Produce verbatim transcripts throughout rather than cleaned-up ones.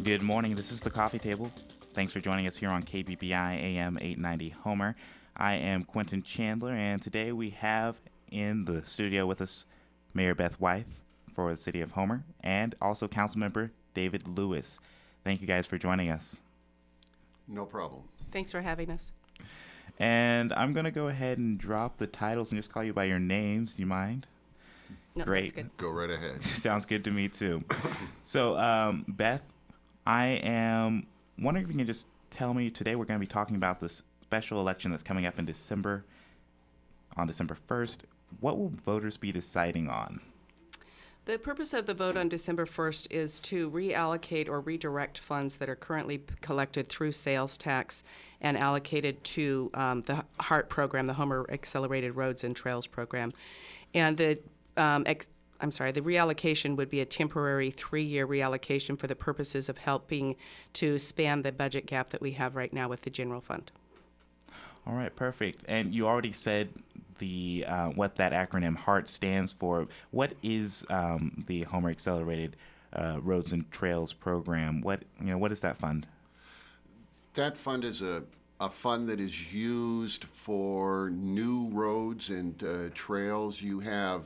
Good morning. This is the Coffee Table. Thanks for joining us here on K B B I A M eight ninety Homer. I am Quentin Chandler, and today we have in the studio with us Mayor Beth Wythe for the City of Homer and also Councilmember David Lewis. Thank you guys for joining us. No problem. Thanks for having us. And I'm going to go ahead and drop the titles and just call you by your names. Do you mind? No, Great. That's good. Go right ahead. Sounds good to me, too. So, um, Beth, I am wondering if you can just tell me, today we're going to be talking about this special election that's coming up in December, on December first. What will voters be deciding on? The purpose of the vote on December first is to reallocate or redirect funds that are currently p- collected through sales tax and allocated to um, the HART program, the Homer Accelerated Roads and Trails program. And the um, ex- I'm sorry, the reallocation would be a temporary three-year reallocation for the purposes of helping to span the budget gap that we have right now with the general fund. All right, perfect. And you already said the uh, what that acronym HART stands for. What is um, the Homer Accelerated uh, Roads and Trails program? What you know, what is that fund? That fund is a, a fund that is used for new roads and uh, trails. You have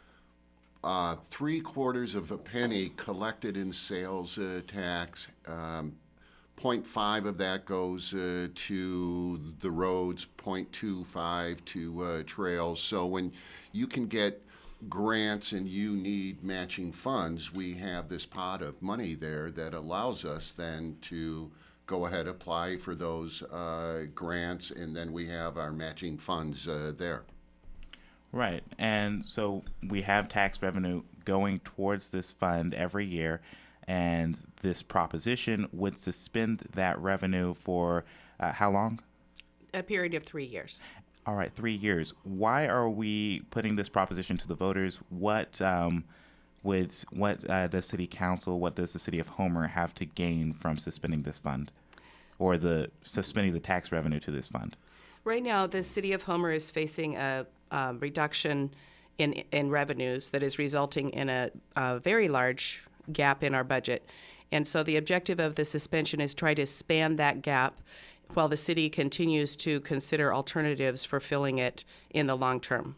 uh, three quarters of a penny collected in sales uh, tax. Um, zero point five of that goes uh, to the roads, zero point two five to uh, trails. So when you can get grants and you need matching funds, we have this pot of money there that allows us then to go ahead, apply for those uh, grants, and then we have our matching funds uh, there. Right. And so we have tax revenue going towards this fund every year. And this proposition would suspend that revenue for uh, how long? A period of three years. All right, three years. Why are we putting this proposition to the voters? What um, would what uh, does City Council, what does the City of Homer have to gain from suspending this fund, or the suspending the tax revenue to this fund? Right now, the City of Homer is facing a, a reduction in in revenues that is resulting in a, a very large gap in our budget. And so the objective of the suspension is try to span that gap while the city continues to consider alternatives for filling it in the long term.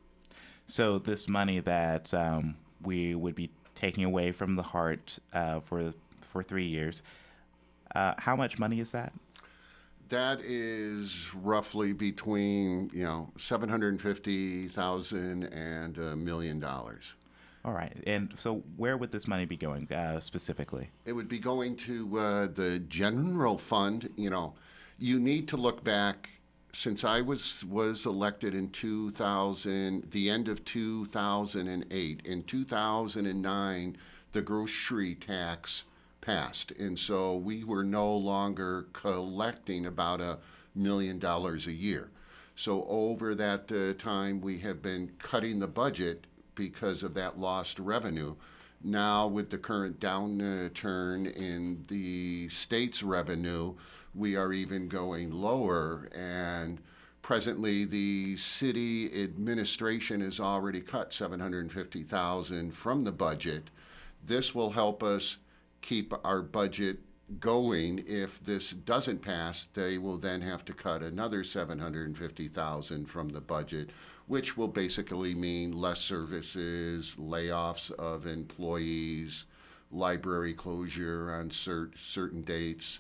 So this money that um, we would be taking away from the HART uh, for for three years, uh, how much money is that? That is roughly between, you know, seven hundred fifty thousand dollars and a million dollars. All right. And so where would this money be going uh, specifically? It would be going to uh, the general fund. You know, you need to look back. Since I was was elected in two thousand, the end of two thousand eight, in two thousand nine, the grocery tax passed. And so we were no longer collecting about a million dollars a year. So over that uh, time, we have been cutting the budget because of that lost revenue. Now, with the current downturn in the state's revenue, we are even going lower. And presently, the city administration has already cut seven hundred fifty thousand dollars from the budget. This will help us keep our budget going. If this doesn't pass, they will then have to cut another seven hundred fifty thousand dollars from the budget, which will basically mean less services, layoffs of employees, library closure on cert- certain dates,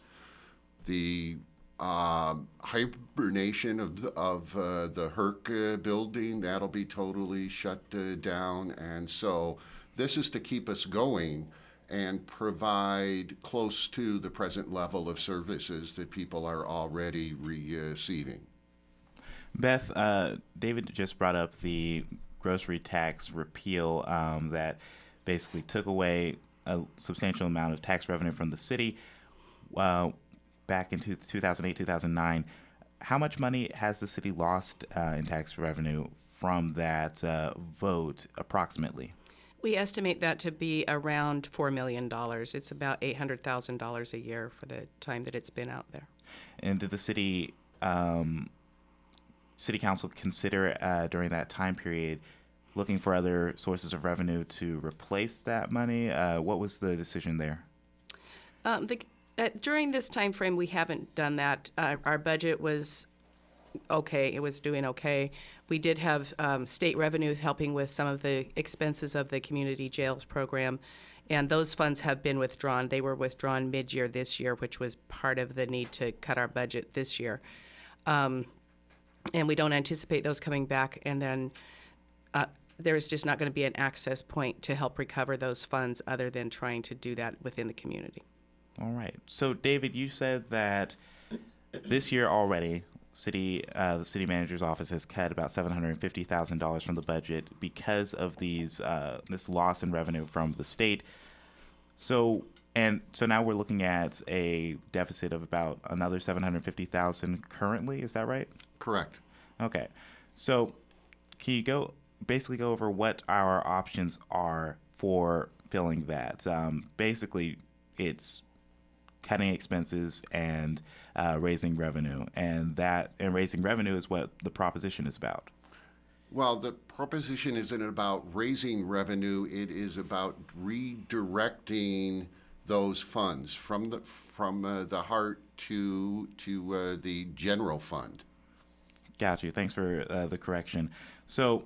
the uh, hibernation of, of uh, the Herc uh, building, that'll be totally shut uh, down. And so this is to keep us going and provide close to the present level of services that people are already receiving. Beth, uh, David just brought up the grocery tax repeal um, that basically took away a substantial amount of tax revenue from the city uh, back in two thousand eight, two thousand nine. How much money has the city lost uh, in tax revenue from that uh, vote approximately? We estimate that to be around four million dollars. It's about eight hundred thousand dollars a year for the time that it's been out there. And did the city um, city council consider uh, during that time period looking for other sources of revenue to replace that money? Uh, what was the decision there? Um, the, uh, during this time frame, we haven't done that. Uh, our budget was okay. It was doing okay. We did have um, state revenue helping with some of the expenses of the community jails program, and those funds have been withdrawn. They were withdrawn mid-year this year, which was part of the need to cut our budget this year. Um, and we don't anticipate those coming back, and then uh, there's just not going to be an access point to help recover those funds other than trying to do that within the community. All right. So, David, you said that this year already, city uh, the city manager's office has cut about seven hundred fifty thousand dollars from the budget because of these uh, this loss in revenue from the state. So, and so now we're looking at a deficit of about another seven hundred fifty thousand dollars currently. Is that right? Correct. Okay. So, can you go basically go over what our options are for filling that? Um, basically, it's cutting expenses and uh, raising revenue, and that and raising revenue is what the proposition is about. Well, the proposition isn't about raising revenue. It is about redirecting those funds from the from uh, the heart to to uh, the general fund. Got you. Thanks for uh, the correction. So,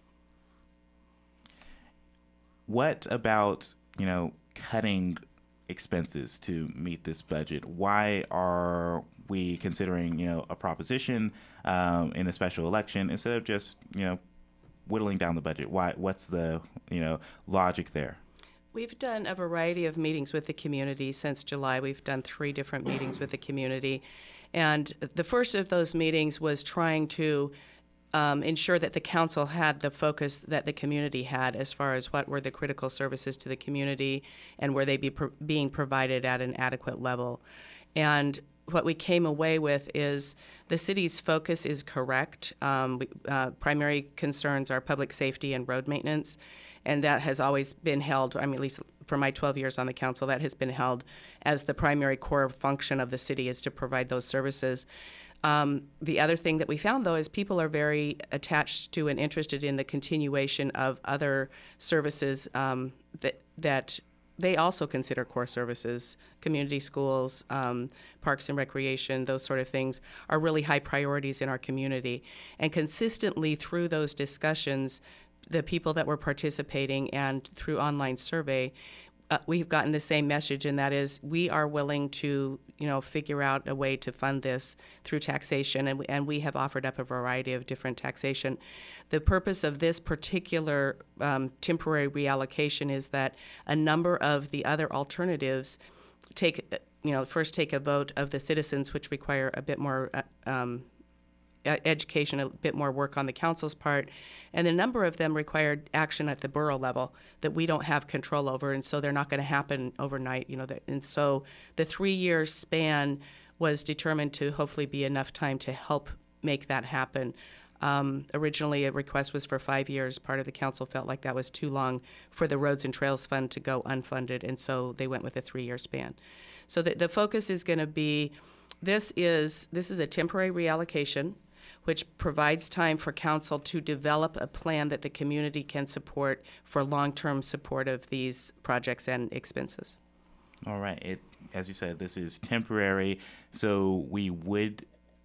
what about, you know, cutting expenses to meet this budget? Why are we considering, you know, a proposition um, in a special election instead of just, you know, whittling down the budget? Why? What's the, you know, logic there? We've done a variety of meetings with the community since July. We've done three different meetings with the community. And the first of those meetings was trying to um, ensure that the council had the focus that the community had as far as what were the critical services to the community and were they be pro- being provided at an adequate level. And what we came away with is the city's focus is correct. Um, we, uh, primary concerns are public safety and road maintenance, and that has always been held, I mean, at least for my twelve years on the council, that has been held as the primary core function of the city is to provide those services. Um, the other thing that we found, though, is people are very attached to and interested in the continuation of other services um, that that they also consider core services. Community schools, um, parks and recreation, those sort of things are really high priorities in our community. And consistently through those discussions, the people that were participating and through online survey, uh, we've gotten the same message, and that is we are willing to, you know, figure out a way to fund this through taxation, and we, and we have offered up a variety of different taxation. The purpose of this particular um, temporary reallocation is that a number of the other alternatives take, you know, first take a vote of the citizens, which require a bit more uh, um, education, a bit more work on the council's part, and a number of them required action at the borough level that we don't have control over, and so they're not going to happen overnight. You know, that, and so the three-year span was determined to hopefully be enough time to help make that happen. Um, originally, a request was for five years. Part of the council felt like that was too long for the Roads and Trails Fund to go unfunded, and so they went with a three-year span. So the, the focus is going to be, this is this is a temporary reallocation, which provides time for council to develop a plan that the community can support for long-term support of these projects and expenses. All right. It, as you said, this is temporary, so we would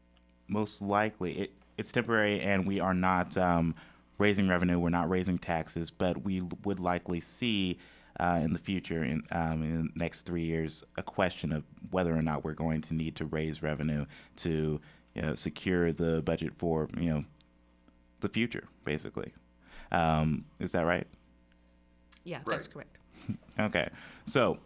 most likely, it, it's temporary and we are not um, raising revenue, we're not raising taxes, but we would likely see uh, in the future, in, um, in the next three years, a question of whether or not we're going to need to raise revenue to, you know, secure the budget for, you know, the future, basically. Um, is that right? Yeah, Right. that's correct. Okay. So,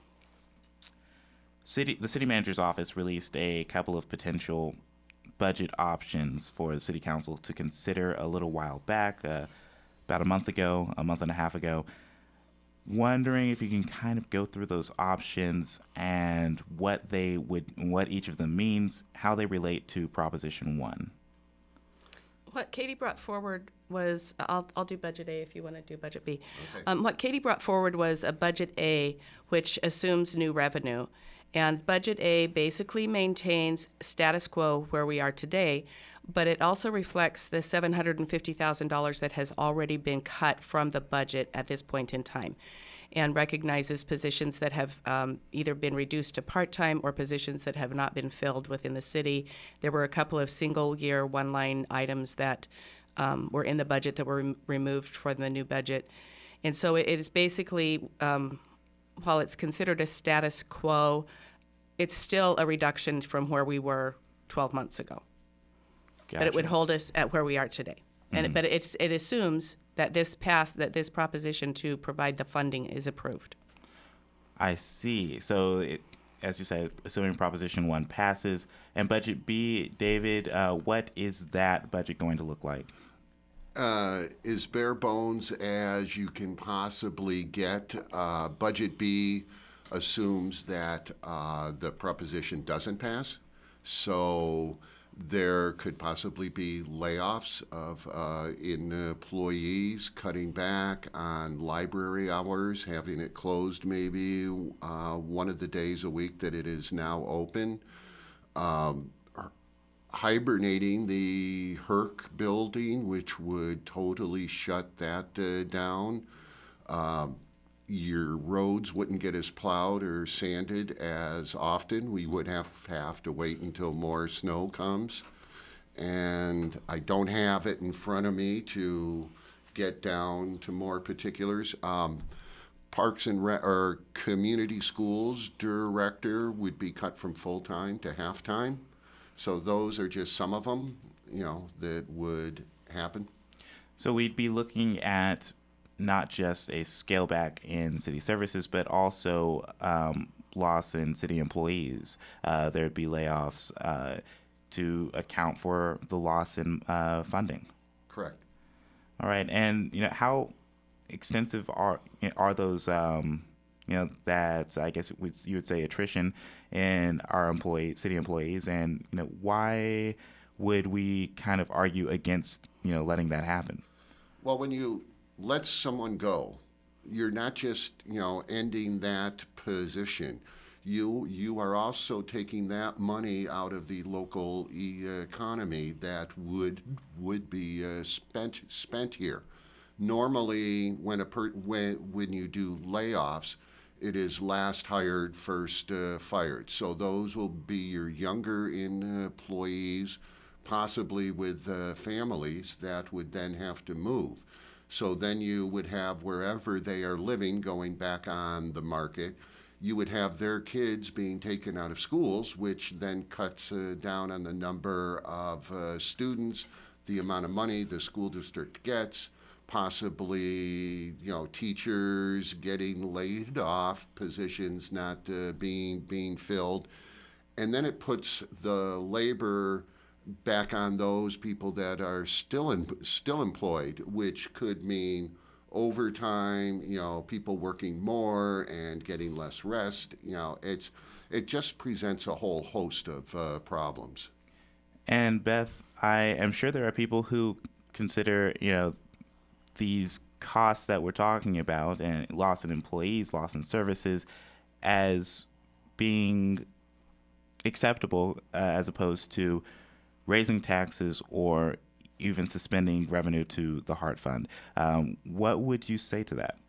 city the city manager's office released a couple of potential budget options for the city council to consider a little while back, uh, about a month ago, a month and a half ago. Wondering if you can kind of go through those options and what they would, what each of them means, how they relate to Proposition One. What Katie brought forward was, I'll, I'll do Budget A if you want to do Budget B. Okay. Um, what Katie brought forward was a Budget A, which assumes new revenue. And Budget A basically maintains status quo where we are today, but it also reflects the seven hundred fifty thousand dollars that has already been cut from the budget at this point in time, and recognizes positions that have um, either been reduced to part-time or positions that have not been filled within the city. There were a couple of single-year, one-line items that um, were in the budget that were rem- removed from the new budget. And so it is basically, um, while it's considered a status quo, it's still a reduction from where we were twelve months ago. Gotcha. But it would hold us at where we are today. Mm-hmm. And it, but it's, it assumes that this pass, that this proposition to provide the funding is approved. I see. So, it, as you said, assuming Proposition One passes, and Budget B, David, uh, what is that budget going to look like? Uh, as bare bones as you can possibly get. Uh, Budget B assumes that uh, the proposition doesn't pass, so there could possibly be layoffs of uh, in employees, cutting back on library hours, having it closed maybe uh, one of the days a week that it is now open. Um, hibernating the Herc building, which would totally shut that uh, down. Um, your roads wouldn't get as plowed or sanded as often. We would have, have to wait until more snow comes. And I don't have it in front of me to get down to more particulars. Um, Parks and Re- or Community Schools director would be cut from full-time to half-time. So those are just some of them, you know, that would happen. So we'd be looking at not just a scale back in city services, but also um, loss in city employees. Uh, there'd be layoffs uh, to account for the loss in uh, funding. Correct. All right, and you know how extensive are you know, are those? Um, you know that I guess would, you would say attrition in our employee city employees, and you know why would we kind of argue against you know letting that happen? Well, when you let someone go, you're not just you know ending that position. You you are also taking that money out of the local e- economy that would would be uh, spent spent here. Normally, when a per, when when you do layoffs, it is last hired, first uh, fired. So those will be your younger in, uh, employees, possibly with uh, families that would then have to move. So then you would have wherever they are living going back on the market. You would have their kids being taken out of schools, which then cuts uh, down on the number of uh, students, the amount of money the school district gets, possibly, you know, teachers getting laid off, positions not uh, being being filled, and then it puts the labor back on those people that are still in, still employed, which could mean overtime, you know, people working more and getting less rest. You know, it's it just presents a whole host of uh, problems. And Beth, I am sure there are people who consider, you know, these costs that we're talking about and loss in employees, loss in services as being acceptable uh, as opposed to raising taxes or even suspending revenue to the Hart Fund. Um, what would you say to that?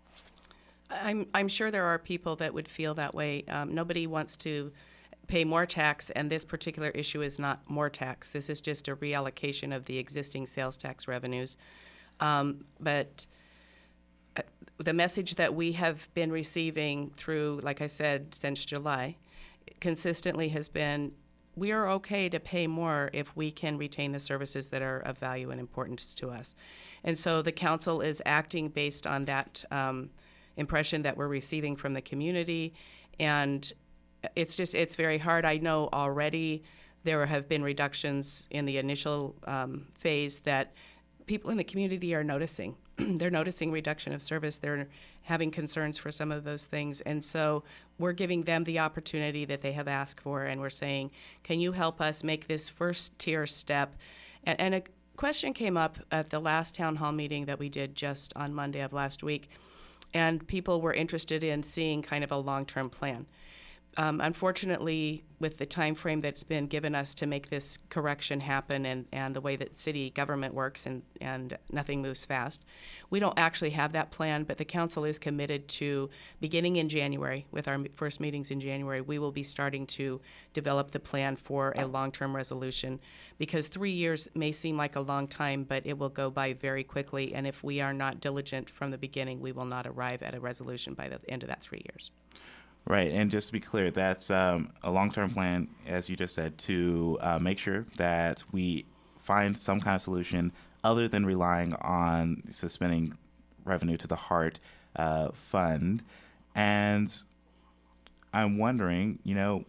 I'm I'm sure there are people that would feel that way. Um, nobody wants to pay more tax, and this particular issue is not more tax. This is just a reallocation of the existing sales tax revenues. Um, but uh, the message that we have been receiving through, like I said, since July, consistently has been, we are okay to pay more if we can retain the services that are of value and importance to us. And so the council is acting based on that um, impression that we're receiving from the community. And it's just, it's very hard. I know already there have been reductions in the initial um, phase that people in the community are noticing. They're noticing reduction of service. They're having concerns for some of those things. And so we're giving them the opportunity that they have asked for, and we're saying, can you help us make this first tier step? And, and a question came up at the last town hall meeting that we did just on Monday of last week, and people were interested in seeing kind of a long-term plan. um, unfortunately, with the time frame that's been given us to make this correction happen and, and the way that city government works and, and nothing moves fast, we don't actually have that plan, but the council is committed to, beginning in January, with our first meetings in January, we will be starting to develop the plan for a long-term resolution, because three years may seem like a long time, but it will go by very quickly, and if we are not diligent from the beginning, we will not arrive at a resolution by the end of that three years. Right, and just to be clear, that's um, a long-term plan, as you just said, to uh, make sure that we find some kind of solution other than relying on suspending revenue to the HART uh, fund. And I'm wondering, you know,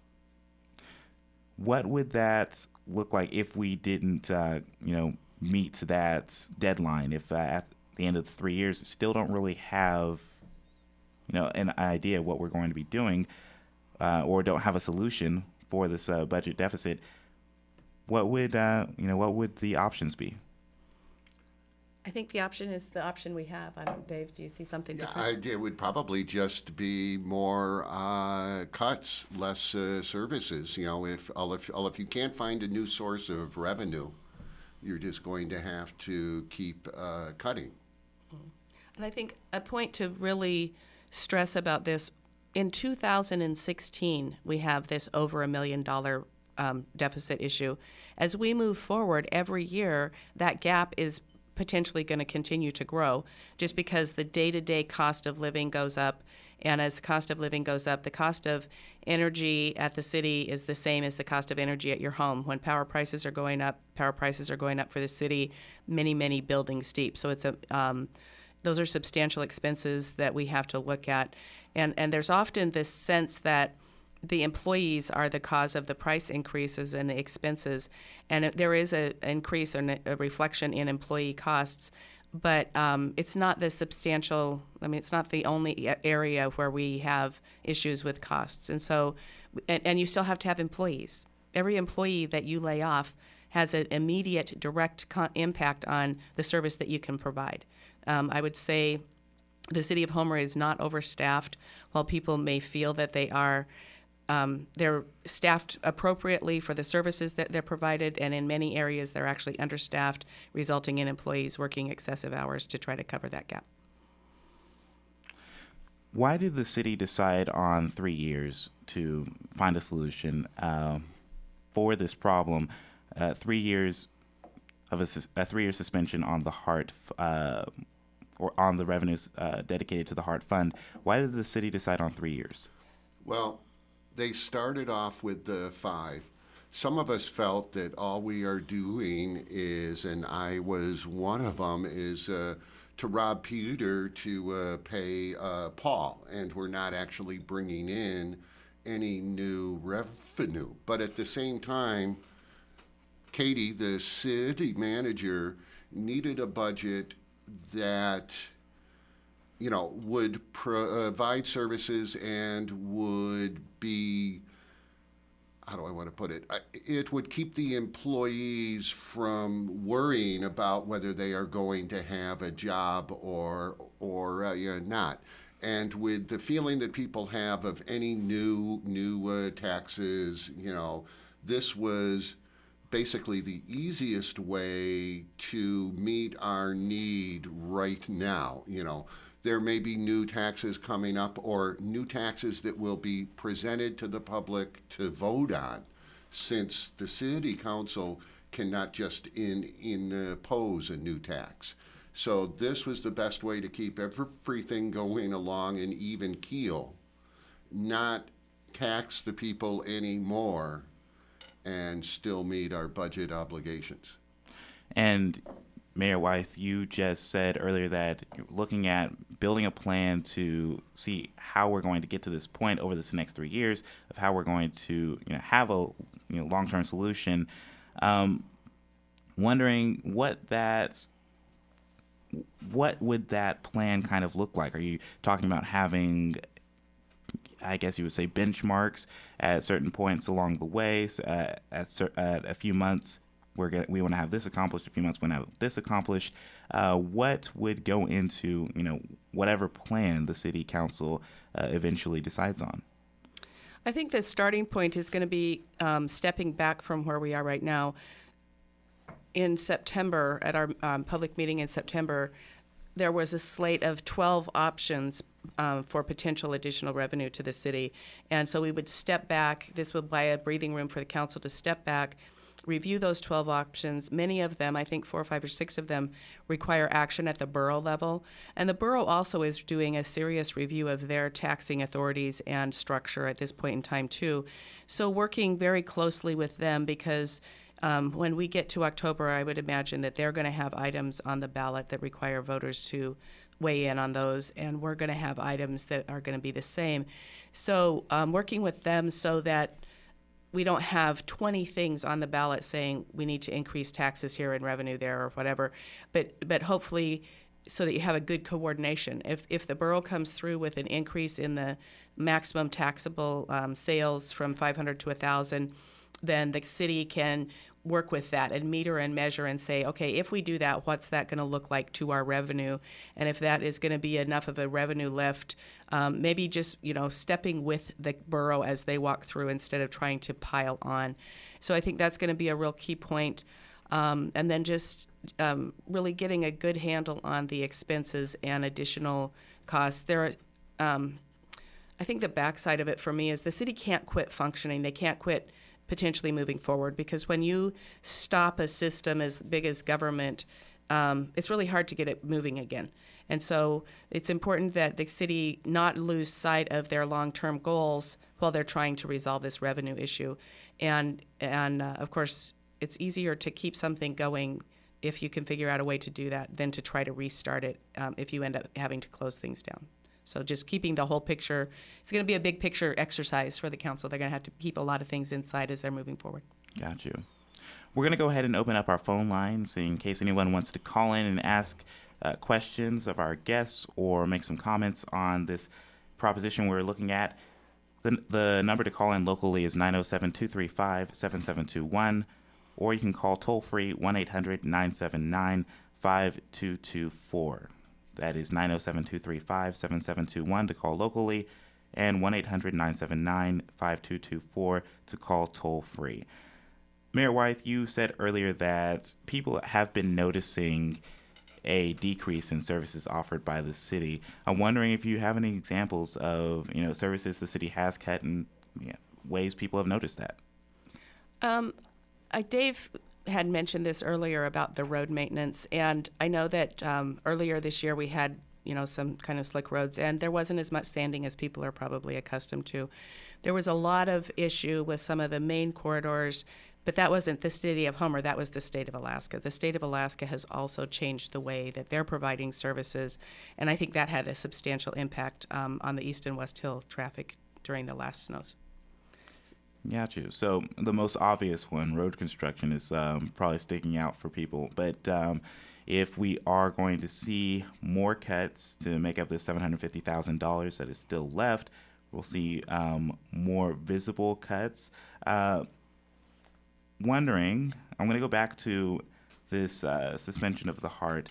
what would that look like if we didn't, uh, you know, meet that deadline? If uh, at the end of the three years, still don't really have you know, an idea of what we're going to be doing, uh, or don't have a solution for this uh, budget deficit, what would uh, you know? What would the options be? I think the option is the option we have. I don't, Dave. Do you see something Yeah, different? I, it would probably just be more uh, cuts, less uh, services. You know, if if if you can't find a new source of revenue, you're just going to have to keep uh, cutting. And I think a point to really stress about this, in two thousand sixteen, we have this over a million dollar um, deficit issue. As we move forward every year, that gap is potentially going to continue to grow just because the day-to-day cost of living goes up. And as the cost of living goes up, the cost of energy at the city is the same as the cost of energy at your home. When power prices are going up, power prices are going up for the city, many, many buildings deep. So it's a um, those are substantial expenses that we have to look at. And, and there's often this sense that the employees are the cause of the price increases and the expenses. And if there is an increase or a reflection in employee costs, but um, it's not the substantial, I mean, it's not the only area where we have issues with costs. And so, and, and you still have to have employees. Every employee that you lay off has an immediate direct co- impact on the service that you can provide. Um, I would say the city of Homer is not overstaffed. While people may feel that they are, um, they're staffed appropriately for the services that they're provided, and in many areas they're actually understaffed, resulting in employees working excessive hours to try to cover that gap. Why did the city decide on three years to find a solution uh, for this problem? Uh, three years of a, sus- a three-year suspension on the HART uh, or on the revenues uh, dedicated to the HART fund. Why did the city decide on three years? Well, they started off with the five. Some of us felt that all we are doing is, and I was one of them, is uh, to rob Peter to uh, pay uh, Paul, and we're not actually bringing in any new revenue. But at the same time, Katie, the city manager, needed a budget that, you know, would provide services and would be, how do I want to put it? It would keep the employees from worrying about whether they are going to have a job or or uh, you know, not. And with the feeling that people have of any new new uh, taxes, you know, this was basically the easiest way to meet our need right now. You know, there may be new taxes coming up or new taxes that will be presented to the public to vote on, since the city council cannot just in, in, uh, impose a new tax. So this was the best way to keep everything going along an even keel, not tax the people anymore, and still meet our budget obligations. And Mayor Wythe, you just said earlier that you're looking at building a plan to see how we're going to get to this point over this next three years of how we're going to, you know, have a you know long-term solution. Um, wondering what that, what would that plan kind of look like? Are you talking about having, I guess you would say, benchmarks at certain points along the way? Uh, at, cer- at a few months, we're gonna, we want to have this accomplished. A few months, we want to have this accomplished. Uh, what would go into, you know, whatever plan the city council uh, eventually decides on? I think the starting point is going to be um, stepping back from where we are right now. In September, at our um, public meeting in September, there was a slate of twelve options um, for potential additional revenue to the city. And so we would step back. This would buy a breathing room for the council to step back, review those twelve options. Many of them, I think four or five or six of them, require action at the borough level. And the borough also is doing a serious review of their taxing authorities and structure at this point in time, too. So working very closely with them, because Um, when we get to October, I would imagine that they're going to have items on the ballot that require voters to weigh in on those, and we're going to have items that are going to be the same. So um, working with them so that we don't have twenty things on the ballot saying we need to increase taxes here and revenue there or whatever, but but hopefully so that you have a good coordination. If if the borough comes through with an increase in the maximum taxable um, sales from five hundred to one thousand, then the city can work with that and meter and measure and say, okay, if we do that, what's that going to look like to our revenue? And if that is going to be enough of a revenue lift, um, maybe just, you know, stepping with the borough as they walk through instead of trying to pile on. So I think that's going to be a real key point. Um, and then just um, really getting a good handle on the expenses and additional costs. There, um, I think the backside of it for me is the city can't quit functioning. They can't quit potentially moving forward, because when you stop a system as big as government, um, it's really hard to get it moving again. And so it's important that the city not lose sight of their long-term goals while they're trying to resolve this revenue issue. And, and uh, of course, it's easier to keep something going if you can figure out a way to do that than to try to restart it um, if you end up having to close things down. So just keeping the whole picture, it's going to be a big picture exercise for the council. They're going to have to keep a lot of things inside as they're moving forward. Got you. We're going to go ahead and open up our phone lines in case anyone wants to call in and ask uh, questions of our guests or make some comments on this proposition we're looking at. The, the number to call in locally is nine oh seven, two three five, seven seven two one, or you can call toll-free one eight hundred, nine seven nine, five two two four. That is nine oh seven, two three five, seven seven two one to call locally, and one eight hundred, nine seven nine, five two two four to call toll-free. Mayor Wythe, you said earlier that people have been noticing a decrease in services offered by the city. I'm wondering if you have any examples of, you know, services the city has cut and you know, ways people have noticed that. Um, I, Dave had mentioned this earlier about the road maintenance, and I know that um, earlier this year we had, you know, some kind of slick roads, and there wasn't as much sanding as people are probably accustomed to. There was a lot of issue with some of the main corridors, but that wasn't the city of Homer, that was the state of Alaska. The state of Alaska has also changed the way that they're providing services, and I think that had a substantial impact um, on the East and West Hill traffic during the last snows. Got you. So the most obvious one, road construction, is um, probably sticking out for people. But um, if we are going to see more cuts to make up the seven hundred fifty thousand dollars that is still left, we'll see um, more visible cuts. Uh, wondering, I'm going to go back to this uh, suspension of the heart.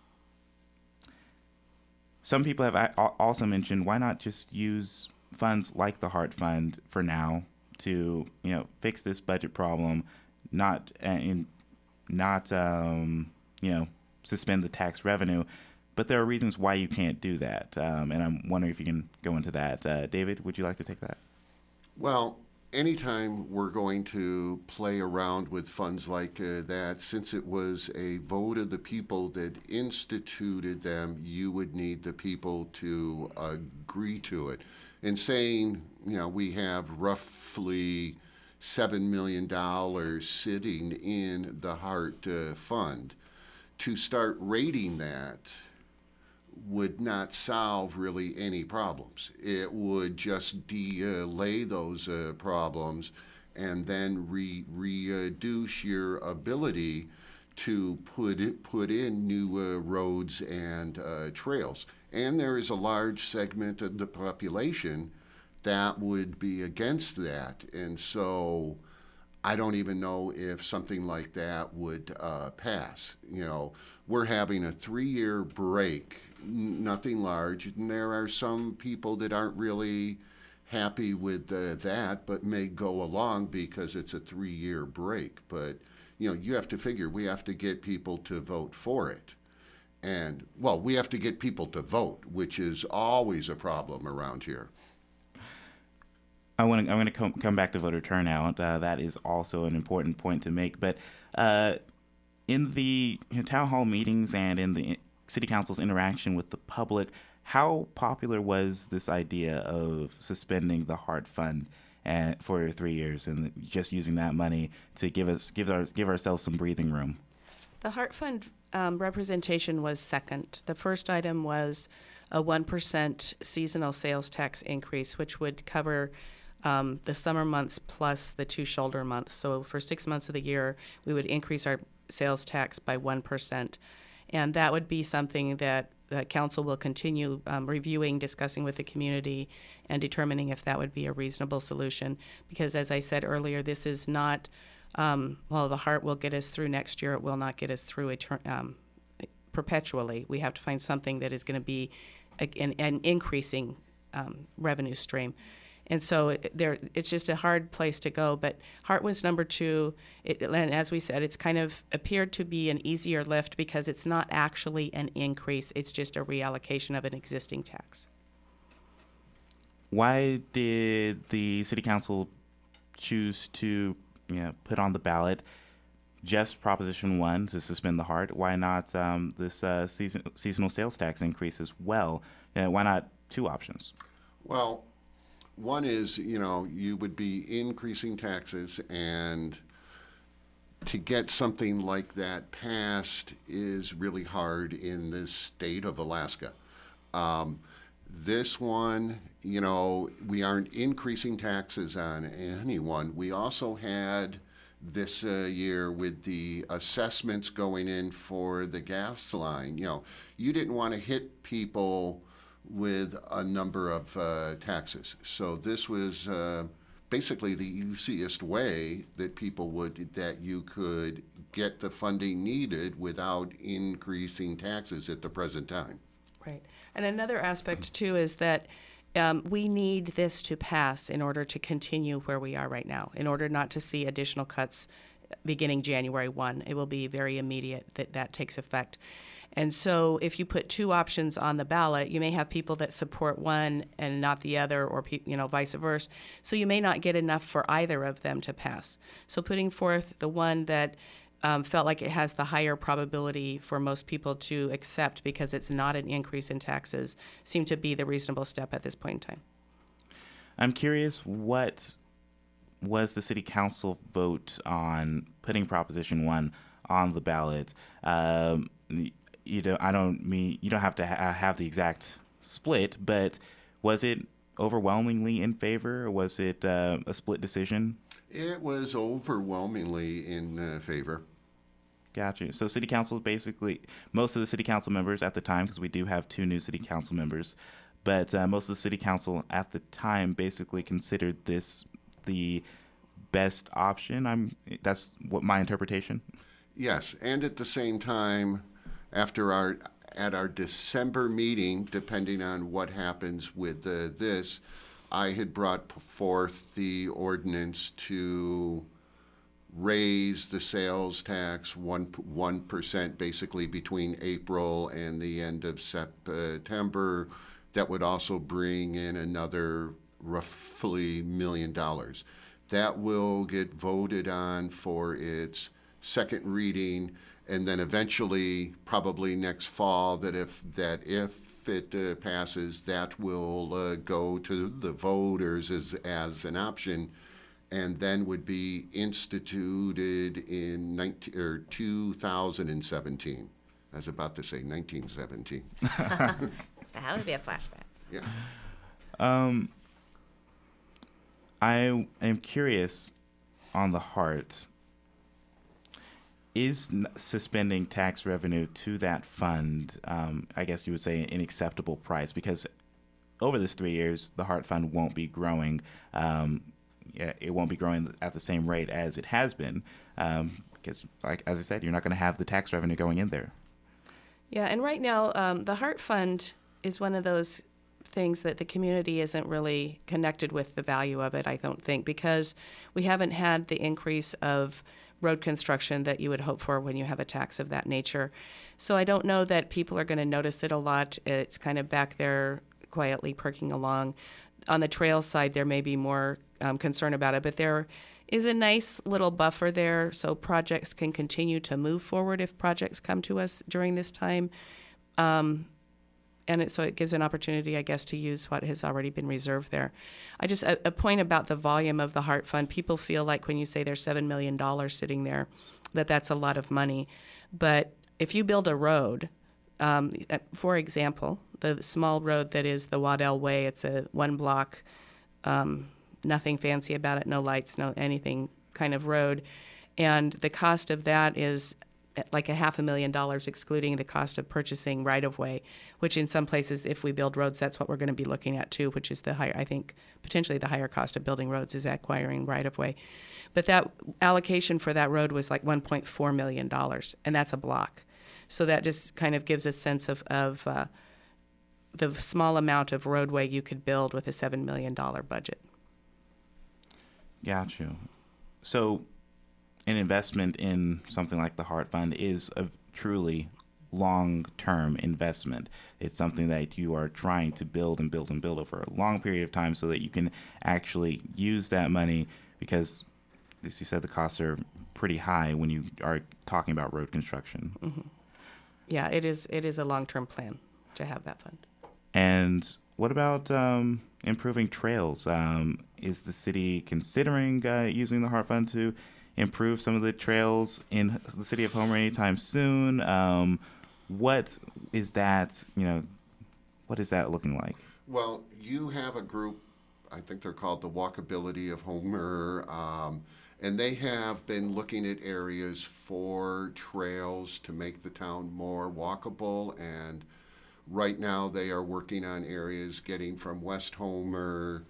Some people have also mentioned, why not just use funds like the Heart Fund for now to, you know, fix this budget problem, not and not um, you know, suspend the tax revenue. But there are reasons why you can't do that, um, and I'm wondering if you can go into that. Uh, David, would you like to take that? Well, anytime we're going to play around with funds like uh, that, since it was a vote of the people that instituted them, you would need the people to agree to it. And saying, you know, we have roughly seven million dollars sitting in the Heart uh, Fund, to start rating that would not solve really any problems. It would just delay those uh, problems and then re- reduce your ability to put it, put in new uh, roads and uh, trails. And there is a large segment of the population that would be against that. And so I don't even know if something like that would uh, pass. You know, we're having a three-year break, n- nothing large, and there are some people that aren't really happy with uh, that, but may go along because it's a three-year break. But, you know, you have to figure we have to get people to vote for it. And, well, we have to get people to vote, which is always a problem around here. I want to. I want to come come back to voter turnout. Uh, that is also an important point to make. But uh, in the you know, town hall meetings and in the city council's interaction with the public, how popular was this idea of suspending the HART fund uh, for three years and just using that money to give us give our give ourselves some breathing room? The HART fund um, representation was second. The first item was a one percent seasonal sales tax increase, which would cover Um, the summer months plus the two shoulder months. So for six months of the year, we would increase our sales tax by one percent. And that would be something that the council will continue um, reviewing, discussing with the community, and determining if that would be a reasonable solution. Because as I said earlier, this is not, um, well, the HART will get us through next year. It will not get us through etern- um, perpetually. We have to find something that is going to be a, an, an increasing um, revenue stream. And so it, there, it's just a hard place to go. But HART was number two. It, and as we said, it's kind of appeared to be an easier lift because it's not actually an increase. It's just a reallocation of an existing tax. Why did the city council choose to you know, put on the ballot just Proposition one to suspend the HART? Why not um, this uh, season, seasonal sales tax increase as well? Uh, why not two options? Well, one is, you know, you would be increasing taxes, and to get something like that passed is really hard in this state of Alaska. Um, this one, you know, we aren't increasing taxes on anyone. We also had this uh, year with the assessments going in for the gas line. You know, you didn't want to hit people with a number of uh, taxes. So this was uh, basically the easiest way that people would, that you could get the funding needed without increasing taxes at the present time. Right. And another aspect, too, is that um, we need this to pass in order to continue where we are right now, in order not to see additional cuts beginning January first. It will be very immediate that that takes effect. And so if you put two options on the ballot, you may have people that support one and not the other, or pe- you know, vice versa. So you may not get enough for either of them to pass. So putting forth the one that um, felt like it has the higher probability for most people to accept because it's not an increase in taxes seemed to be the reasonable step at this point in time. I'm curious, what was the city council vote on putting Proposition one on the ballot? Um, You don't. I don't mean you don't have to ha- have the exact split, but was it overwhelmingly in favor, or was it uh, a split decision? It was overwhelmingly in uh, favor. Gotcha. So city council basically, most of the city council members at the time, because we do have two new city council members, but uh, most of the city council at the time basically considered this the best option. I'm. That's what my interpretation. Yes, and at the same time, after our at our December meeting, depending on what happens with uh, this, I had brought forth the ordinance to raise the sales tax one one percent, basically between April and the end of September. That would also bring in another roughly million dollars. That will get voted on for its second reading. And then eventually, probably next fall, that if that if it uh, passes, that will uh, go to the voters as as an option, and then would be instituted in nineteen or two thousand seventeen. I was about to say nineteen seventeen. That would be a flashback. Yeah. Um, I am curious on the HART. Is n- suspending tax revenue to that fund, um, I guess you would say, an acceptable price? Because over this three years, the HART fund won't be growing. Um, yeah, it won't be growing at the same rate as it has been. Um, because, like as I said, you're not going to have the tax revenue going in there. Yeah, and right now, um, the HART fund is one of those things that the community isn't really connected with the value of it, I don't think, because we haven't had the increase of road construction that you would hope for when you have a tax of that nature. So I don't know that people are going to notice it a lot. It's kind of back there quietly perking along. On the trail side, there may be more um, concern about it, but there is a nice little buffer there so projects can continue to move forward if projects come to us during this time. Um, and it, so it gives an opportunity, I guess, to use what has already been reserved there. I just, a, a point about the volume of the Heart Fund, people feel like when you say there's seven million dollars sitting there, that that's a lot of money. But if you build a road, um, for example, the small road that is the Waddell Way, it's a one block, um, nothing fancy about it, no lights, no anything kind of road. And the cost of that is like a half a million dollars, excluding the cost of purchasing right-of-way, which in some places, if we build roads, that's what we're going to be looking at too, which is the higher, I think, potentially the higher cost of building roads is acquiring right-of-way. But that allocation for that road was like one point four million dollars, and that's a block. So that just kind of gives a sense of, of uh, the small amount of roadway you could build with a seven million dollars budget. Got you. So an investment in something like the Heart Fund is a truly long-term investment. It's something that you are trying to build and build and build over a long period of time so that you can actually use that money because, as you said, the costs are pretty high when you are talking about road construction. Mm-hmm. Yeah, it is, it is a long-term plan to have that fund. And what about um, improving trails? Um, is the city considering uh, using the Heart Fund to improve some of the trails in the city of Homer anytime soon? Um, what is that, you know, what is that looking like? Well, you have a group, I think they're called the Walkability of Homer, um, and they have been looking at areas for trails to make the town more walkable, and right now they are working on areas getting from West Homer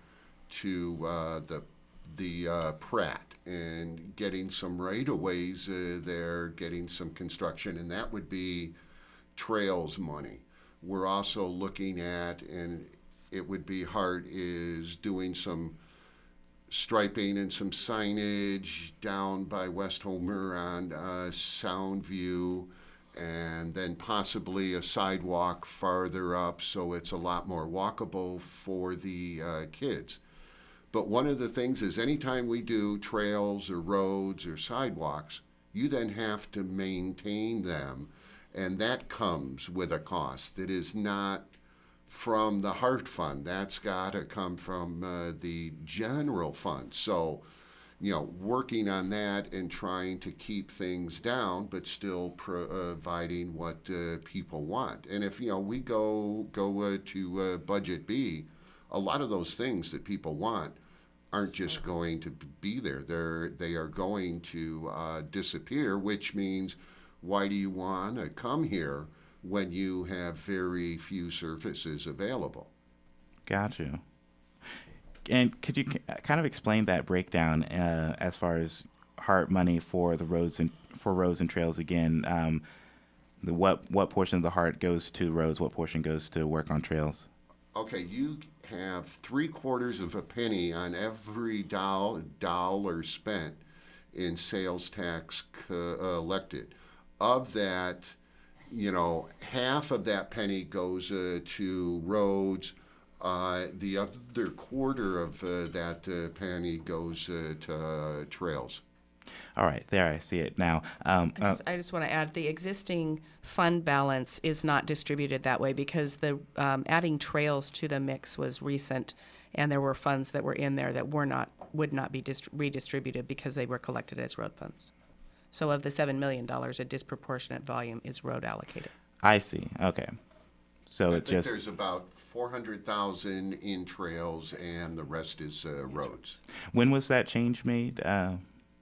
to uh, the the uh, Pratt and getting some right-of-ways uh, there, getting some construction, and that would be trails money. We're also looking at, and it would be hard, is doing some striping and some signage down by West Homer on uh, Soundview, and then possibly a sidewalk farther up so it's a lot more walkable for the uh, kids. But one of the things is anytime we do trails or roads or sidewalks, you then have to maintain them, and that comes with a cost. It is not from the Heart Fund. That's got to come from uh, the general fund. So, you know, working on that and trying to keep things down, but still providing what uh, people want. And if, you know, we go go uh, to uh, Budget B, a lot of those things that people want aren't just going to be there. They're, they are going to uh, disappear, which means why do you want to come here when you have very few services available? Got you. And could you kind of explain that breakdown uh, as far as Heart money for the roads and for roads and trails again? Um, the what what portion of the Heart goes to roads? What portion goes to work on trails? Okay, you have three quarters of a penny on every dollar, dollar spent in sales tax collected. Of that, you know, half of that penny goes uh, to roads. Uh, the other quarter of uh, that uh, penny goes uh, to uh, trails. All right, there I see it now. Um, I just, I just want to add the existing fund balance is not distributed that way because the um, adding trails to the mix was recent, and there were funds that were in there that were not would not be dist- redistributed because they were collected as road funds. So of the seven million dollars, a disproportionate volume is road allocated. I see. Okay. So I it think just there's about four hundred thousand in trails, and the rest is uh, roads. when was that change made? Uh,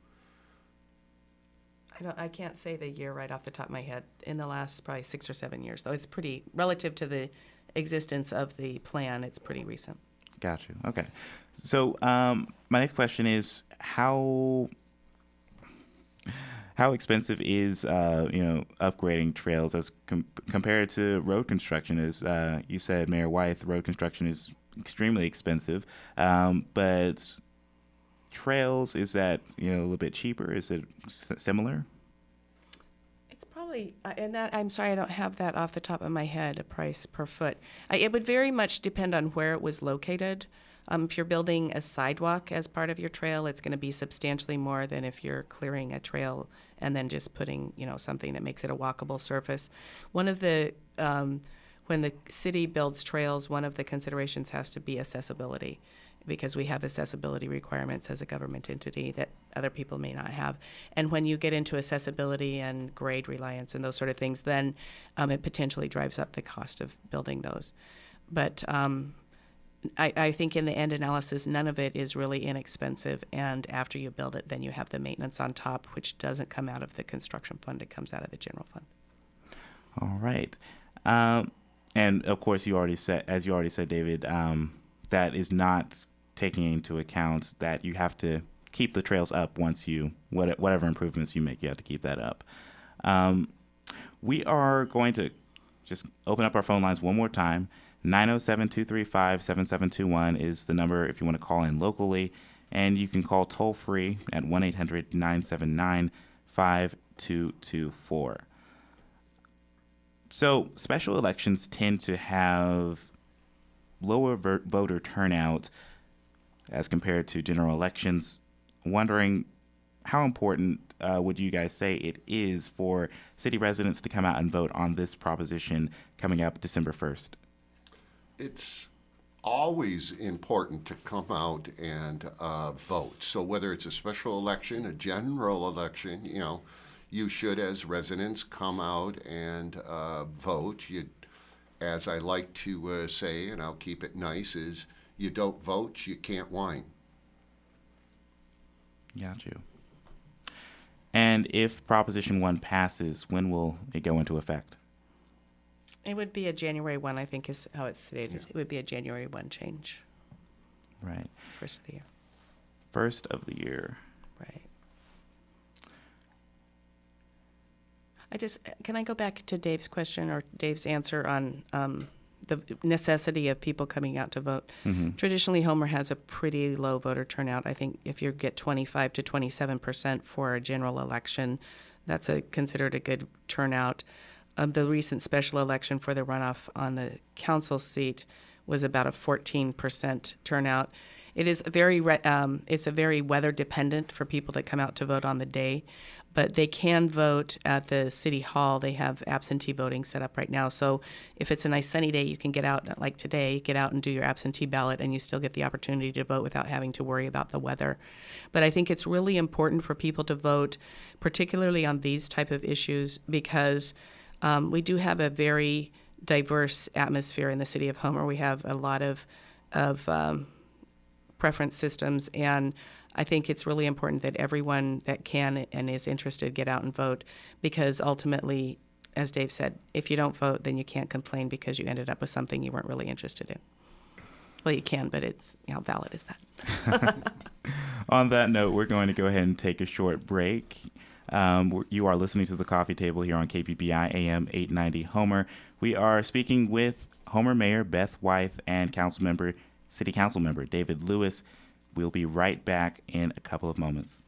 I don't. I can't say the year right off the top of my head. In the last probably six or seven years, though, it's pretty relative to the existence of the plan. It's pretty recent. Got you. Okay. So um, my next question is how how expensive is uh, you know upgrading trails as com- compared to road construction? As uh, you said, Mayor Wythe, road construction is extremely expensive, um, but trails, is that you know a little bit cheaper? Is it s- similar? It's probably, uh, and that, I'm sorry, I don't have that off the top of my head, a price per foot. I, it would very much depend on where it was located. Um, if you're building a sidewalk as part of your trail, it's going to be substantially more than if you're clearing a trail and then just putting, you know, something that makes it a walkable surface. One of the, um, when the city builds trails, one of the considerations has to be accessibility, because we have accessibility requirements as a government entity that other people may not have. And when you get into accessibility and grade reliance and those sort of things, then um, it potentially drives up the cost of building those. But um, I, I think in the end analysis, none of it is really inexpensive. And after you build it, then you have the maintenance on top, which doesn't come out of the construction fund. It comes out of the general fund. All right. Um, and of course, you already said, as you already said, David, um, that is not taking into account that you have to keep the trails up once you, what, whatever improvements you make, you have to keep that up. Um, we are going to just open up our phone lines one more time. nine oh seven, two three five, seven seven two one is the number if you want to call in locally. And you can call toll free at one eight hundred, nine seven nine, five two two four. So special elections tend to have lower ver- voter turnout as compared to general elections. Wondering how important uh, would you guys say it is for city residents to come out and vote on this proposition coming up December first? It's always important to come out and uh, vote. So whether it's a special election, a general election, you know, you should, as residents, come out and uh, vote. You, as I like to uh, say, and I'll keep it nice, is you don't vote, you can't whine. Got you. And if Proposition one passes, when will it go into effect? It would be a January first, I think is how it's stated. Yeah. It would be a January first change, Right. first of the year. First of the year. Right. I just, can I go back to Dave's question or Dave's answer on um, the necessity of people coming out to vote? Mm-hmm. Traditionally, Homer has a pretty low voter turnout. I think if you get twenty-five to twenty-seven percent for a general election, that's a considered a good turnout. Um, the recent special election for the runoff on the council seat was about a fourteen percent turnout. It is very re- um, it's a very weather dependent for people that come out to vote on the day, but they can vote at the city hall. They have absentee voting set up right now. So if it's a nice sunny day, you can get out, like today, get out and do your absentee ballot, and you still get the opportunity to vote without having to worry about the weather. But I think it's really important for people to vote, particularly on these type of issues, because um, we do have a very diverse atmosphere in the city of Homer. We have a lot of of um, preference systems, and I think it's really important that everyone that can and is interested get out and vote, because ultimately, as Dave said, if you don't vote, then you can't complain because you ended up with something you weren't really interested in. Well, you can, but it's, you know, how valid is that? On that note, we're going to go ahead and take a short break. Um, you are listening to The Coffee Table here on K P B I A M eight ninety Homer. We are speaking with Homer Mayor Beth Wythe and Council Member, City Council Member David Lewis. We'll be right back in a couple of moments.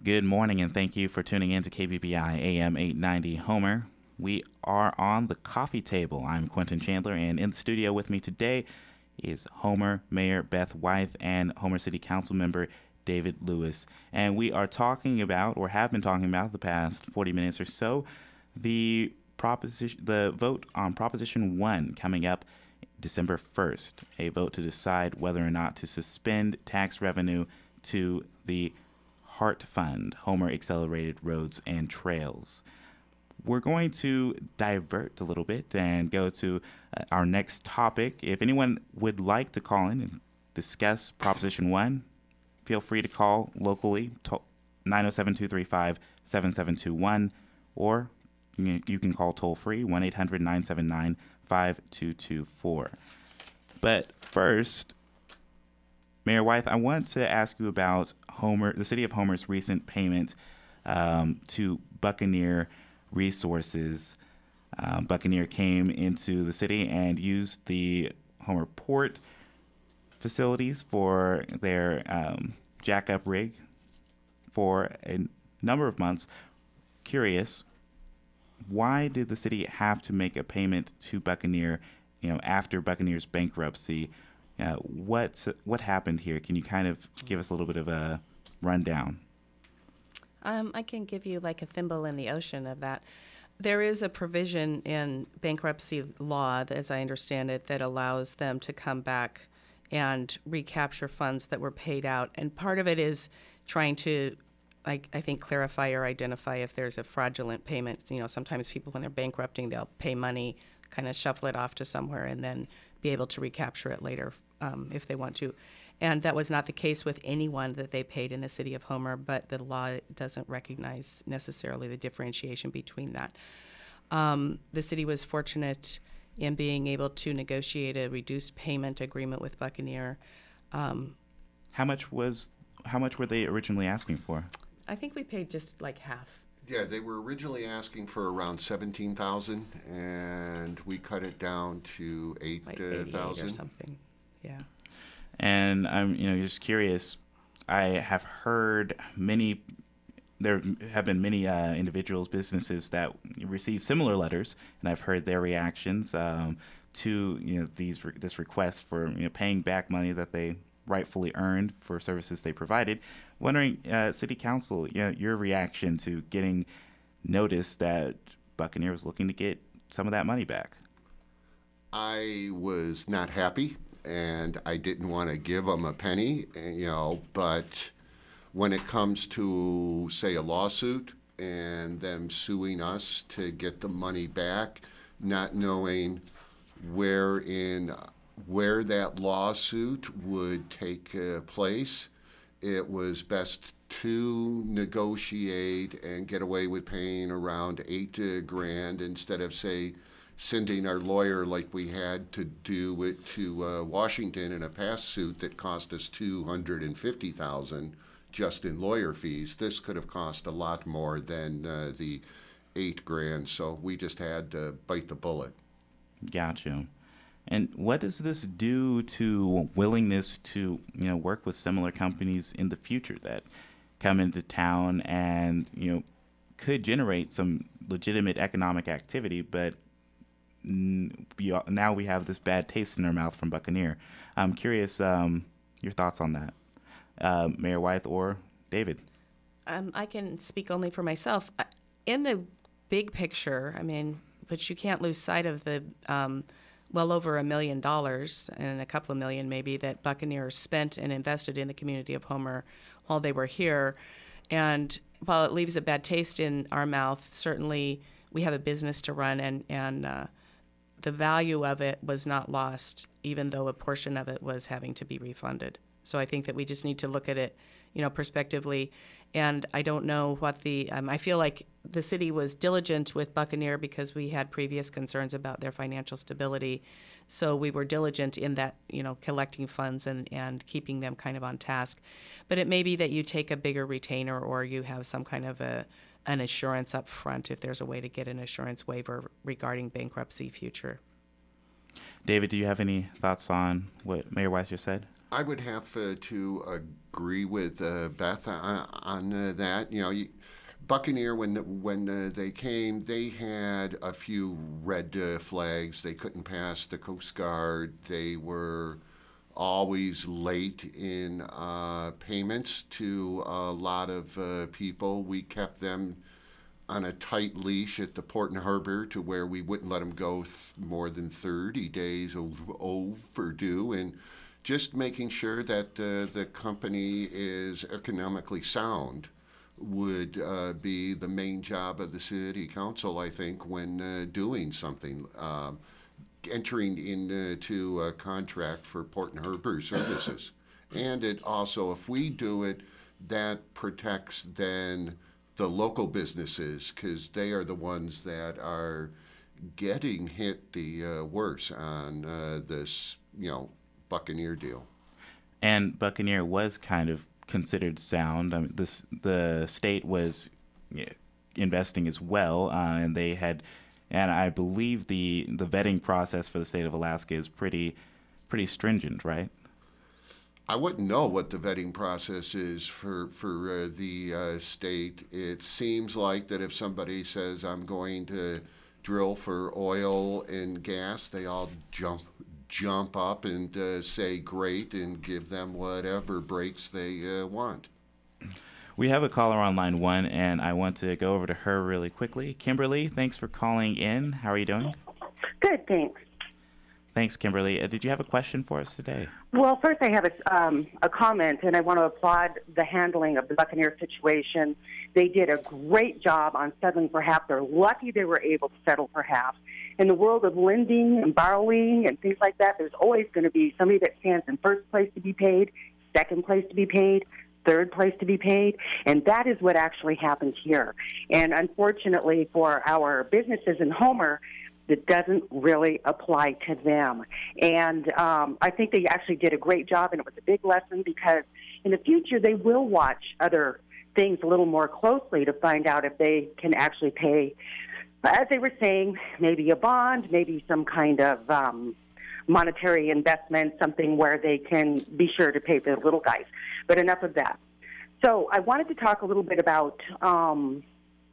Good morning, and thank you for tuning in to K B B I A M eight ninety Homer. We are on the coffee table. I'm Quentin Chandler, and in the studio with me today is Homer Mayor Beth Wythe and Homer City Council member David Lewis. And we are talking about, or have been talking about the past forty minutes or so, the proposition, the vote on Proposition one coming up December first, a vote to decide whether or not to suspend tax revenue to the HART Fund, Homer Accelerated Roads and Trails. We're going to divert a little bit and go to uh, our next topic. If anyone would like to call in and discuss Proposition one, feel free to call locally, nine oh seven, two three five, seven seven two one, or you can call toll-free, one eight hundred, nine seven nine, five two two four. But first, Mayor Wythe, I want to ask you about Homer, the City of Homer's recent payment um, to Buccaneer Resources. Uh, Buccaneer came into the city and used the Homer Port facilities for their um, jack-up rig for a number of months. Curious, why did the city have to make a payment to Buccaneer, you know, after Buccaneer's bankruptcy? Uh, what what happened here? Can you kind of give us a little bit of a rundown? Um, I can give you like a thimble in the ocean of that. There is a provision in bankruptcy law, as I understand it, that allows them to come back and recapture funds that were paid out. And part of it is trying to, I, I think, clarify or identify if there's a fraudulent payment. You know, sometimes people, when they're bankrupting, they'll pay money, kind of shuffle it off to somewhere, and then be able to recapture it later um, if they want to. And that was not the case with anyone that they paid in the city of Homer, but the law doesn't recognize necessarily the differentiation between that. Um, the city was fortunate in being able to negotiate a reduced payment agreement with Buccaneer. Um, how much was how much were they originally asking for? I think we paid just like half. Yeah, they were originally asking for around seventeen thousand, and we cut it down to eight Like thousand. eighty-eight or something, yeah. And I'm, you know, just curious. I have heard many. There have been many uh, individuals, businesses that receive similar letters, and I've heard their reactions um, to, you know, these re- this request for, you know, paying back money that they rightfully earned for services they provided. Wondering, uh, City Council, you know, your reaction to getting notice that Buccaneer was looking to get some of that money back. I was not happy, and I didn't want to give them a penny, you know, but when it comes to, say, a lawsuit and them suing us to get the money back, not knowing where in where that lawsuit would take uh, place, it was best to negotiate and get away with paying around eight uh, grand instead of, say, sending our lawyer like we had to do it to uh, Washington in a past suit that cost us two hundred fifty thousand dollars just in lawyer fees. This could have cost a lot more than uh, the eight grand, so we just had to bite the bullet. Gotcha. And what does this do to willingness to, you know, work with similar companies in the future that come into town and, you know, could generate some legitimate economic activity, but n- we, now we have this bad taste in our mouth from Buccaneer? I'm curious um, your thoughts on that, uh, Mayor Wythe or David. Um, I can speak only for myself. I- In the big picture, I mean, but you can't lose sight of the um, well over a million dollars and a couple of million maybe that Buccaneer spent and invested in the community of Homer while they were here. And while it leaves a bad taste in our mouth, certainly we have a business to run, and, and uh, the value of it was not lost, even though a portion of it was having to be refunded. So I think that we just need to look at it, you know, prospectively. And I don't know what the, um, I feel like the city was diligent with Buccaneer because we had previous concerns about their financial stability. So we were diligent in that, you know, collecting funds and, and keeping them kind of on task. But it may be that you take a bigger retainer, or you have some kind of a an assurance up front if there's a way to get an assurance waiver regarding bankruptcy future. David, do you have any thoughts on what Mayor Weiss just said? I would have uh, to agree with uh, Beth on, on uh, that. You know, you, Buccaneer, when when uh, they came, they had a few red uh, flags. They couldn't pass the Coast Guard. They were always late in uh, payments to a lot of uh, people. We kept them on a tight leash at the Port and Harbor to where we wouldn't let them go th- more than thirty days ov- overdue, and just making sure that uh, the company is economically sound would uh, be the main job of the city council, I think, when uh, doing something, uh, entering into a contract for Port and Harbor services. And it also, if we do it, that protects then the local businesses, because they are the ones that are getting hit the uh, worst on uh, this, you know, Buccaneer deal. And Buccaneer was kind of considered sound. I mean, this the state was yeah, investing as well, uh, and they had, and I believe the the vetting process for the state of Alaska is pretty pretty stringent, right? I wouldn't know what the vetting process is for for uh, the uh, state. It seems like that if somebody says I'm going to drill for oil and gas, they all jump jump up and uh, say great and give them whatever breaks they uh, want. We have a caller on line one, and I want to go over to her really quickly. Kimberly, thanks for calling in. How are you doing? Good, thanks. Thanks, Kimberly. Uh, did you have a question for us today? Well, first I have a, um, a comment, and I want to applaud the handling of the Buccaneer situation. They did a great job on settling for half. They're lucky they were able to settle for half. In the world of lending and borrowing and things like that, there's always going to be somebody that stands in first place to be paid, second place to be paid, third place to be paid, and that is what actually happened here. And unfortunately for our businesses in Homer, that doesn't really apply to them. And um, I think they actually did a great job, and it was a big lesson because in the future they will watch other things a little more closely to find out if they can actually pay, as they were saying, maybe a bond, maybe some kind of um, monetary investment, something where they can be sure to pay the little guys. But enough of that. So I wanted to talk a little bit about um,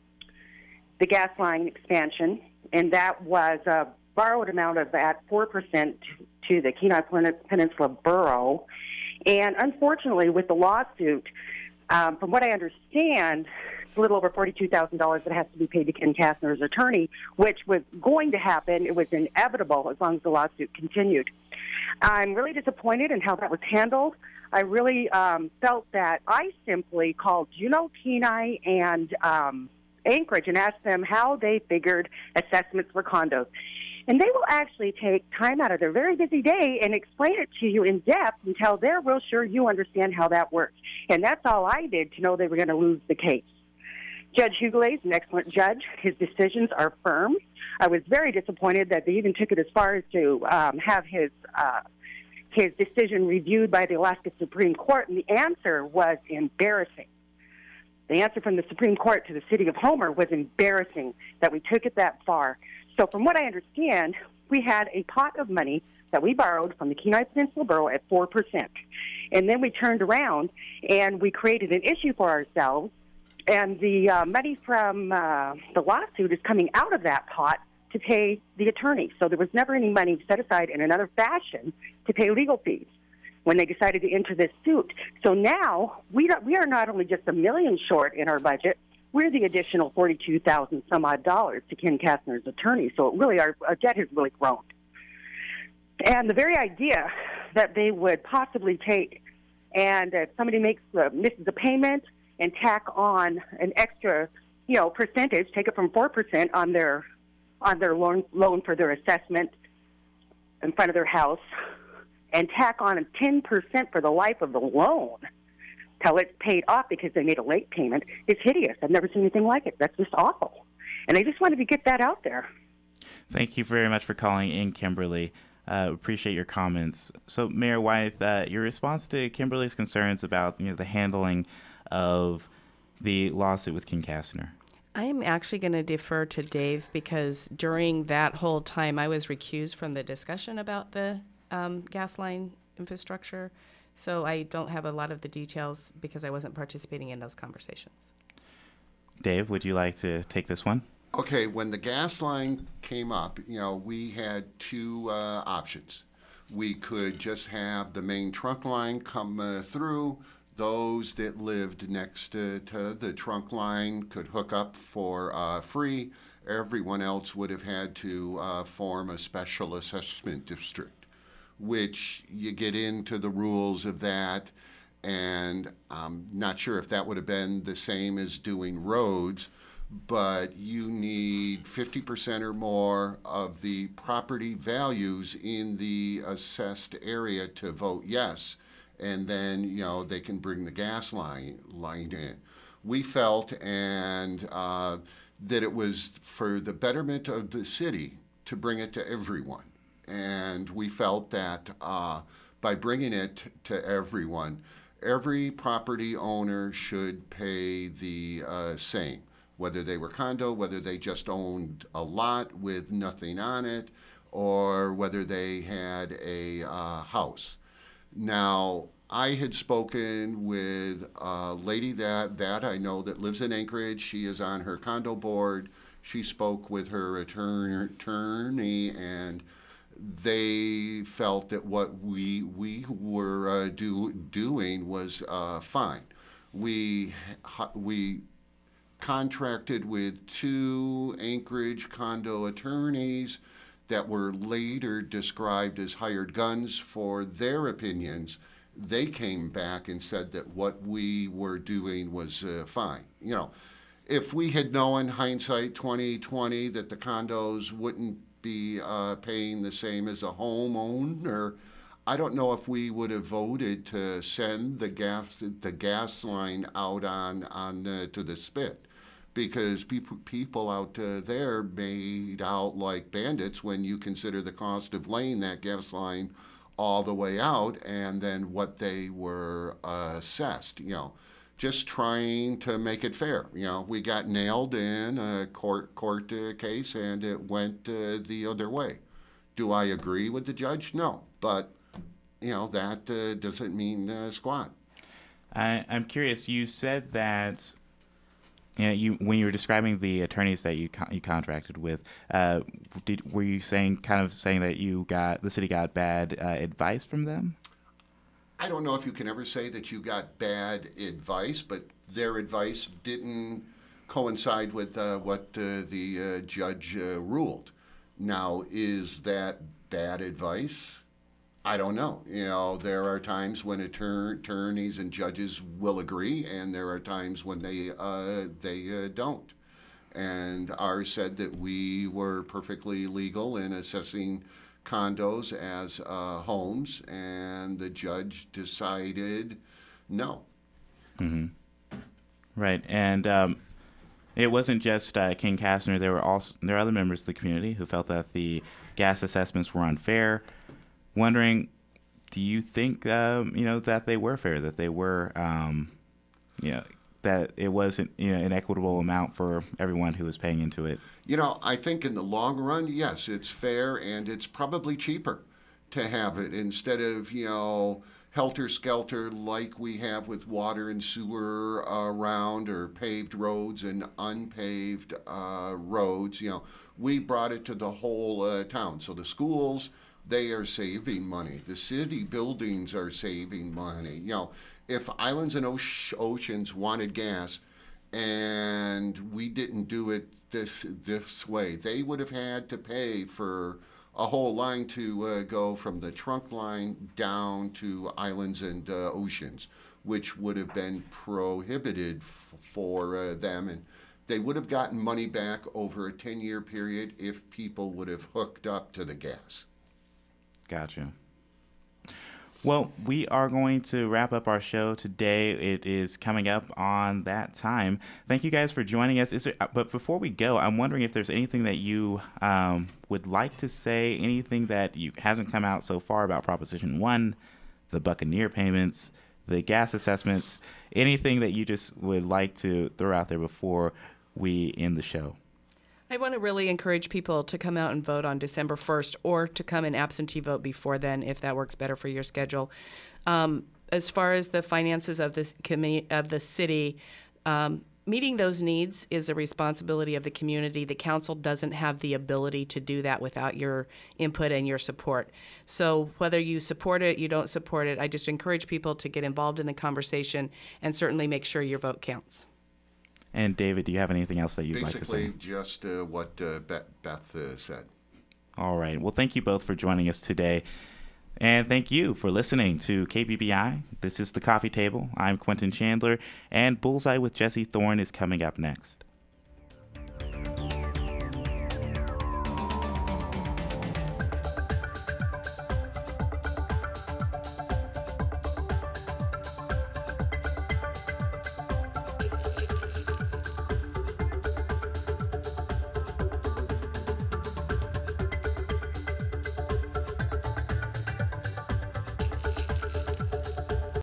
the gas line expansion, and that was a borrowed amount of at four percent to the Kenai Peninsula Borough. And unfortunately, with the lawsuit, um, from what I understand, it's a little over forty-two thousand dollars that has to be paid to Ken Kastner's attorney, which was going to happen. It was inevitable as long as the lawsuit continued. I'm really disappointed in how that was handled. I really um, felt that I simply called Juneau, Kenai, and um, Anchorage and asked them how they figured assessments for condos. And they will actually take time out of their very busy day and explain it to you in depth until they're real sure you understand how that works. And that's all I did to know they were going to lose the case. Judge Hughley is an excellent judge. His decisions are firm. I was very disappointed that they even took it as far as to um, have his uh, his decision reviewed by the Alaska Supreme Court, and the answer was embarrassing. The answer from the Supreme Court to the city of Homer was embarrassing that we took it that far. So from what I understand, we had a pot of money that we borrowed from the Kenai Peninsula Borough at four percent. And then we turned around and we created an issue for ourselves, and the uh, money from uh, the lawsuit is coming out of that pot to pay the attorney. So there was never any money set aside in another fashion to pay legal fees when they decided to enter this suit. So now we don't, we are not only just a million short in our budget, we're the additional forty-two thousand some odd dollars to Ken Kastner's attorney. So it really, our, our debt has really grown. And the very idea that they would possibly take and if somebody makes uh, misses a payment and tack on an extra, you know, percentage, take it from four percent on their on their loan loan for their assessment in front of their house, and tack on a ten percent for the life of the loan till it's paid off because they made a late payment, is hideous. I've never seen anything like it. That's just awful. And I just wanted to get that out there. Thank you very much for calling in, Kimberly. Uh, appreciate your comments. So, Mayor Wyeth, uh, your response to Kimberly's concerns about you know the handling of the lawsuit with Ken Kastner. I'm actually going to defer to Dave because during that whole time I was recused from the discussion about the um, gas line infrastructure. So I don't have a lot of the details because I wasn't participating in those conversations. Dave, would you like to take this one? Okay, when the gas line came up, you know, we had two uh, options. We could just have the main trunk line come uh, through. Those that lived next to, to the trunk line could hook up for uh, free. Everyone else would have had to uh, form a special assessment district, which you get into the rules of that. And I'm not sure if that would have been the same as doing roads, but you need fifty percent or more of the property values in the assessed area to vote yes. And then, you know, they can bring the gas line, line in. We felt and uh, that it was for the betterment of the city to bring it to everyone. And we felt that uh, by bringing it to everyone, every property owner should pay the uh, same, whether they were condo, whether they just owned a lot with nothing on it, or whether they had a uh, house. Now, I had spoken with a lady that, that I know that lives in Anchorage. She is on her condo board. She spoke with her attorney, attorney and they felt that what we we were uh, do, doing was uh, fine. We we contracted with two Anchorage condo attorneys that were later described as hired guns for their opinions. They came back and said that what we were doing was uh, fine. You know, if we had known hindsight twenty twenty that the condos wouldn't be uh, paying the same as a homeowner, I don't know if we would have voted to send the gas the gas line out on on uh, to the spit, because people people out uh, there made out like bandits when you consider the cost of laying that gas line all the way out and then what they were uh, assessed. You know, just trying to make it fair. You know, we got nailed in a court court uh, case, and it went uh, the other way. Do I agree with the judge? No, but you know that uh, doesn't mean uh, squat. I, I'm curious. You said that you know, you when you were describing the attorneys that you con- you contracted with, uh, did were you saying kind of saying that you got the city got bad uh, advice from them? I don't know if you can ever say that you got bad advice, but their advice didn't coincide with uh, what uh, the uh, judge uh, ruled. Now, is that bad advice? I don't know. You know, there are times when attor- attorneys and judges will agree, and there are times when they uh, they uh, don't. And ours said that we were perfectly legal in assessing condos as uh, homes, and the judge decided no. Mm-hmm. Right, and um, it wasn't just uh, King Kastner. There were also there are other members of the community who felt that the gas assessments were unfair. Wondering, do you think um, you know that they were fair? That they were, um, you know, that it wasn't you know an equitable amount for everyone who was paying into it? You know, I think in the long run, yes, it's fair, and it's probably cheaper to have it instead of, you know, helter-skelter like we have with water and sewer around, or paved roads and unpaved uh, roads. You know, we brought it to the whole uh, town. So the schools, they are saving money. The city buildings are saving money. You know, if Islands and Oceans wanted gas and we didn't do it this this way, they would have had to pay for a whole line to uh, go from the trunk line down to Islands and uh, Oceans, which would have been prohibited f- for uh, them, and they would have gotten money back over a ten-year period if people would have hooked up to the gas. Gotcha. Well, we are going to wrap up our show today. It is coming up on that time. Thank you guys for joining us. Is there, but before we go, I'm wondering if there's anything that you um, would like to say, anything that you hasn't come out so far about Proposition one, the Buccaneer payments, the gas assessments, anything that you just would like to throw out there before we end the show. I want to really encourage people to come out and vote on December first, or to come and absentee vote before then if that works better for your schedule. Um, as far as the finances of this commi- of the city, um, meeting those needs is a responsibility of the community. The council doesn't have the ability to do that without your input and your support. So whether you support it, you don't support it, I just encourage people to get involved in the conversation and certainly make sure your vote counts. And David, do you have anything else that you'd Basically, like to say? just uh, what uh, Beth, Beth uh, said. All right. Well, thank you both for joining us today. And thank you for listening to K B B I. This is The Coffee Table. I'm Quentin Chandler, and Bullseye with Jesse Thorne is coming up next.